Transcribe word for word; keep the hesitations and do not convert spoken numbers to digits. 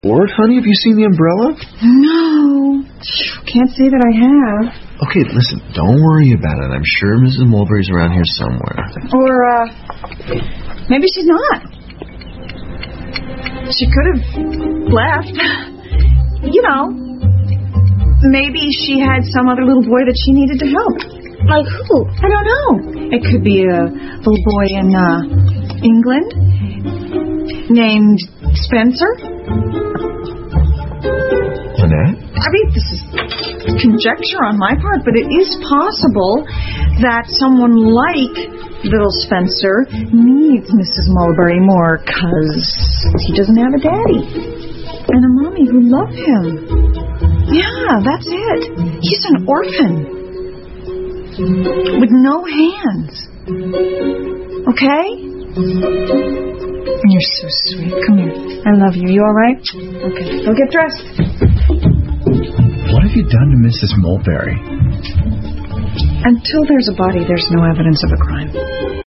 Lord, honey, have you seen the umbrella? No. Can't say that I have. Okay, listen, don't worry about it. I'm sure Missus Mulberry's around here somewhere. Or, uh, maybe she's not. She could have left. You know, maybe she had some other little boy that she needed to help. Like who? I don't know. It could be a little boy in, uh, England named Spencer. Lynette? I mean, this is conjecture on my part, but it is possible that someone like little Spencer needs Missus Mulberry more because he doesn't have a daddy and a mommy who love him. Yeah, that's it. He's an orphan with no hands. Okay? You're so sweet. Come here. I love you. You all right? Okay. Go get dressed. What have you done to Missus Mulberry? Until there's a body, there's no evidence of a crime.